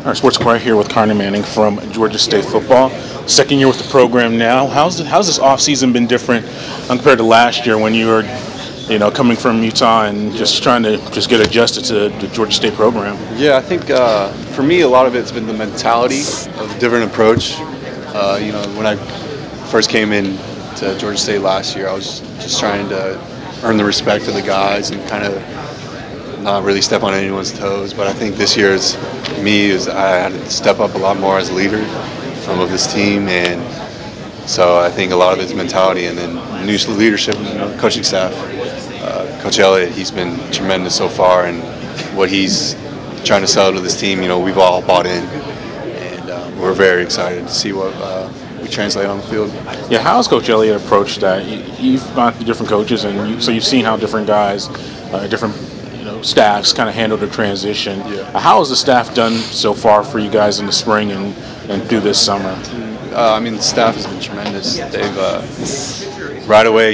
Our sports quiet here with Connor Manning from Georgia State football. Second year with the program now. How's this offseason been different compared to last year when you were, coming from Utah and just trying to just get adjusted to the Georgia State program? Yeah, I think for me, a lot of it's been the mentality of a different approach. When I first came in to Georgia State last year, I was just trying to earn the respect of the guys and kind of not really step on anyone's toes. But I think this year is I had to step up a lot more as a leader of this team, and so I think a lot of it's mentality and then new leadership, coaching staff. Coach Elliott, he's been tremendous so far, and what he's trying to sell to this team, we've all bought in, and we're very excited to see what we translate on the field. Yeah, how has Coach Elliott approached that? You've gone through different coaches, and so you've seen how different guys, different staffs kind of handle the transition. Yeah. How has the staff done so far for you guys in the spring and through this summer? The staff has been tremendous. They've right away,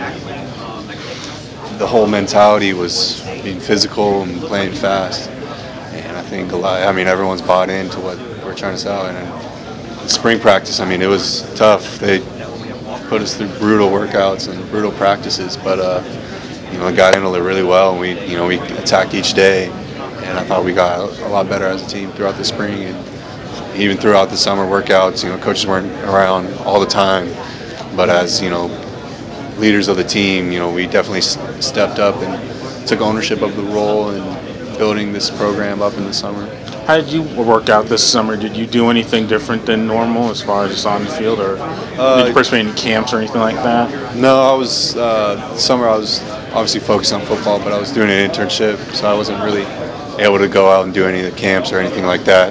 the whole mentality was being physical and playing fast, and I think a lot. Everyone's bought into what we're trying to sell. And in spring practice, it was tough. They put us through brutal workouts and brutal practices, but the guy handled it really well, and we attacked each day, and I thought we got a lot better as a team throughout the spring and even throughout the summer workouts. Coaches weren't around all the time, but as leaders of the team, we definitely stepped up and took ownership of the role and building this program up in the summer. How did you work out this summer? Did you do anything different than normal as far as just on the field, or did you participate in any camps or anything like that? No, I was summer. I was obviously focused on football, but I was doing an internship, so I wasn't really able to go out and do any of the camps or anything like that.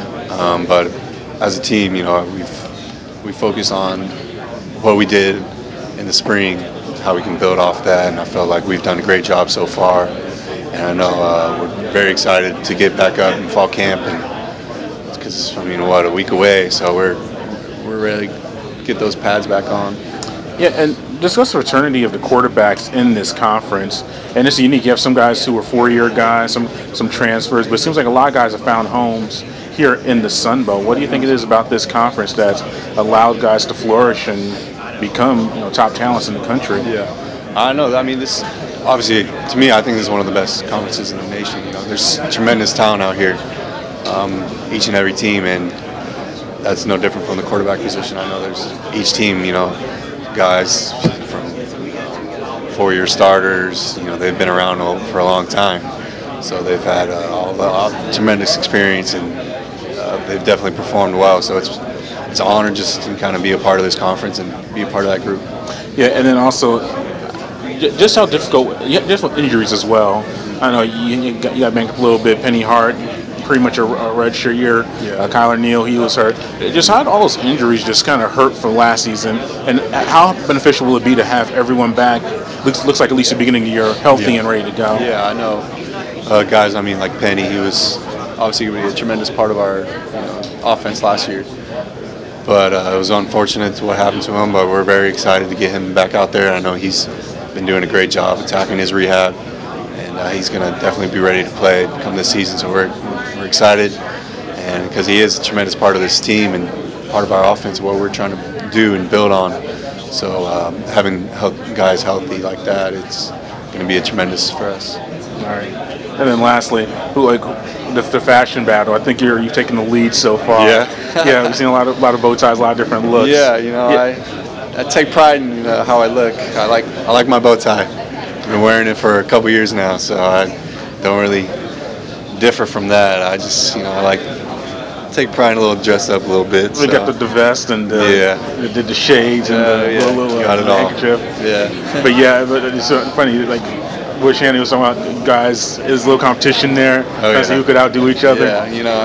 But as a team, we focus on what we did in the spring, how we can build off that, and I felt like we've done a great job so far. And I know we're very excited to get back up in fall camp, and because a week away, so we're ready to get those pads back on. Yeah, and discuss the fraternity of the quarterbacks in this conference. And it's unique. You have some guys who are four-year guys, some transfers, but it seems like a lot of guys have found homes here in the Sun Belt. What do you think it is about this conference that's allowed guys to flourish and become top talents in the country? Yeah, I know. This obviously to me, I think this is one of the best conferences in the nation. There's tremendous talent out here, each and every team, and that's no different from the quarterback position. I know there's each team, guys from four-year starters. They've been around for a long time, so they've had tremendous experience, and they've definitely performed well. So it's an honor just to kind of be a part of this conference and be a part of that group. Yeah, and then also just how difficult, yeah, difficult injuries as well. I know you got banged up a little bit. Penny Hart, pretty much a redshirt year. Yeah. Kyler Neal, he was hurt. Just how did all those injuries just kind of hurt from last season, and how beneficial will it be to have everyone back? Looks like at least the beginning of the year healthy and ready to go. Yeah, I know. Guys, like Penny, he was obviously going to be a tremendous part of our offense last year. But it was unfortunate what happened to him, but we're very excited to get him back out there. I know he's been doing a great job attacking his rehab, and he's going to definitely be ready to play come this season. So we're excited, and because he is a tremendous part of this team and part of our offense, what we're trying to do and build on. So having guys healthy like that, it's going to be a tremendous for us. All right. And then lastly, the fashion battle. I think you've taken the lead so far. Yeah. Yeah, we've seen a lot of bow ties, a lot of different looks. Yeah, I take pride in how I look. I like my bow tie. I've been wearing it for a couple years now, so I don't really differ from that. I just I like take pride in a little dress up a little bit. We got the vest and the shades and the little got it all. handkerchief. Yeah. But it's so funny. Like Bush Haney was talking about guys. There's a little competition there. Oh, See who could outdo each other. Yeah,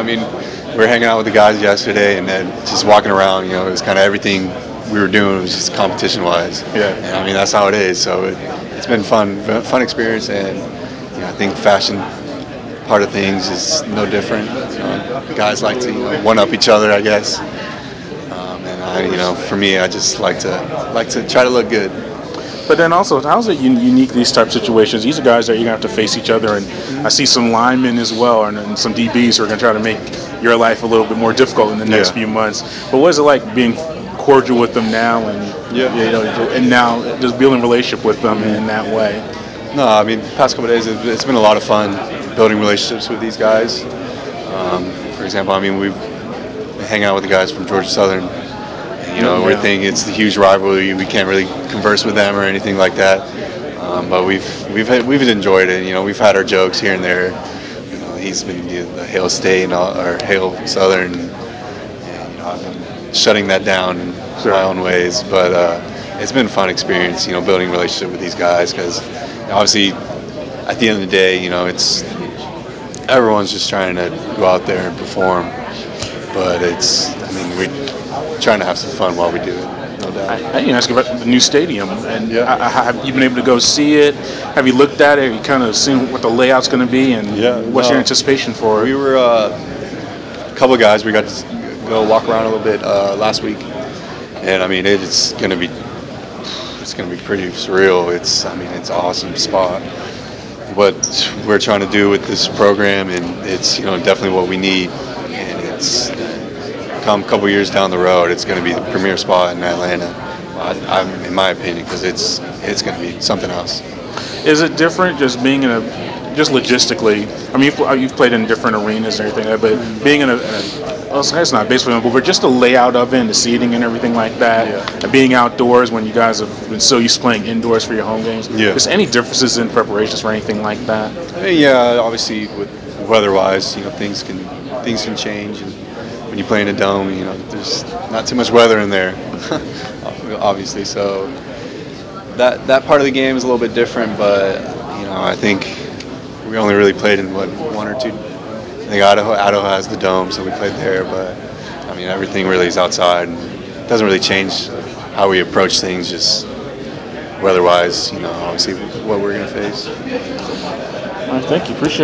we were hanging out with the guys yesterday, and then just walking around. It was kind of everything we were doing was just competition-wise. Yeah. And that's how it is. So it's been fun experience, and I think fashion part of things is no different. Guys like to one up each other, I guess. And for me, I just like to try to look good. But then also, how's it unique these type of situations? These are guys that you're gonna have to face each other, and I see some linemen as well, and some DBs who are gonna try to make your life a little bit more difficult in the next Yeah. few months. But what is it like being cordial with them now, and Yeah. and now just building a relationship with them in that way? No, I mean, the past couple of days, it's been a lot of fun building relationships with these guys. For example, I mean, we've been hanging out with the guys from Georgia Southern. And, we're Yeah. thinking it's the huge rivalry. We can't really converse with them or anything like that. But we've enjoyed it. We've had our jokes here and there. He's been the Hale State or Hale Southern, and I've been shutting that down in my own ways. But it's been a fun experience. Building a relationship with these guys because obviously at the end of the day, it's everyone's just trying to go out there and perform. But I mean, we're trying to have some fun while we do it, no doubt. I didn't ask you about the new stadium, and Yeah. have you been able to go see it? Have you looked at it? Have you kind of seen what the layout's going to be, Yeah, and what's your no. anticipation for it? We were a couple of guys. We got to go walk around a little bit last week, and I mean, it's gonna be pretty surreal. I mean, it's an awesome spot. What we're trying to do with this program, and it's definitely what we need, and it's come a couple years down the road, it's going to be the premier spot in Atlanta. In my opinion, because it's going to be something else. Is it different just being in a just logistically? I mean, you've played in different arenas and everything, but being in well, it's not basically, but just the layout of it, and the seating and everything like that, Yeah. and being outdoors when you guys have been so used to playing indoors for your home games. Yeah. Just any differences in preparations for anything like that? I mean, yeah, obviously with weather-wise, things can change, and when you play in a dome, there's not too much weather in there, obviously. So that part of the game is a little bit different, but I think we only really played in one or two. I think Idaho has the dome, so we played there. But I mean, everything really is outside, and it doesn't really change how we approach things. Just weather-wise, obviously what we're gonna face. All right, thank you. Appreciate it.